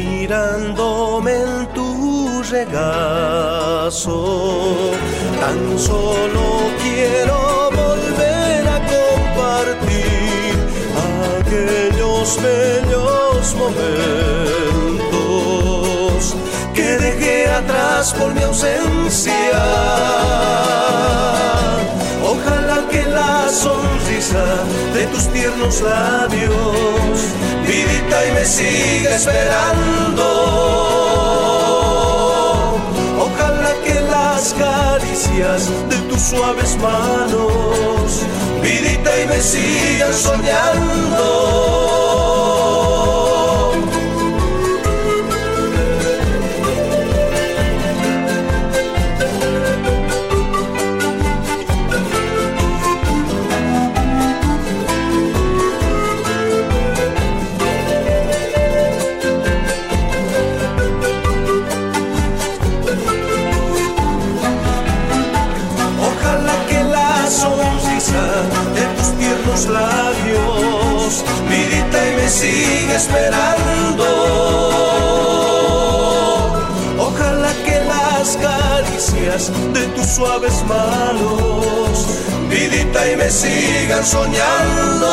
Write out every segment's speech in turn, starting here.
mirándome en tu regazo. Tan solo quiero volver a compartir aquellos bellos momentos que dejé atrás por mi ausencia. Ojalá que la sonrisa de tus tiernos labios, vidita, y me siga esperando. Ojalá que las caricias de tus suaves manos, vidita, y me sigan soñando. De tus tiernos labios, vidita, y me sigue esperando. Ojalá que las caricias de tus suaves manos, vidita, y me sigan soñando.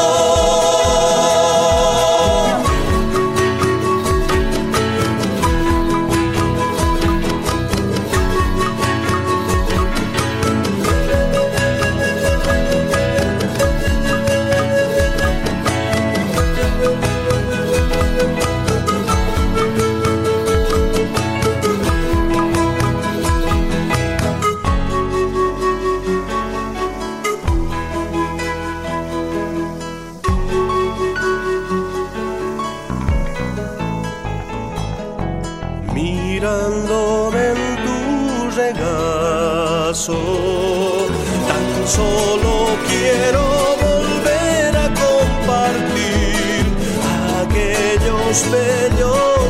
Mirándome en tu regazo, tan solo quiero volver a compartir aquellos bellos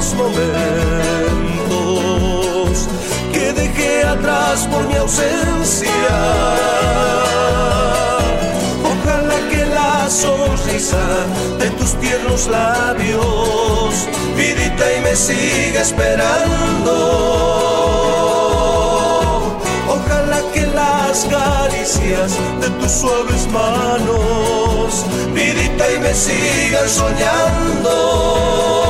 momentos que dejé atrás por mi ausencia. Ojalá que la sonrisa de tus tiernos labios, vidita, y me siga esperando. Ojalá que las caricias de tus suaves manos, vidita, y me sigan soñando.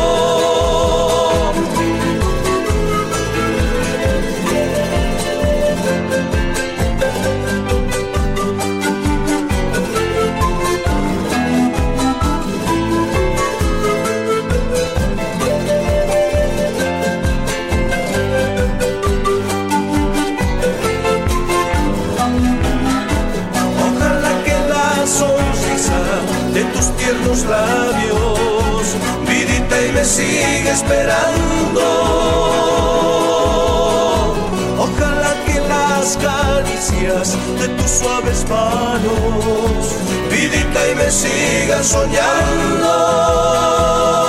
De tus tiernos labios, vidita, y me sigue esperando. Ojalá que las caricias de tus suaves manos, vidita, y me sigan soñando.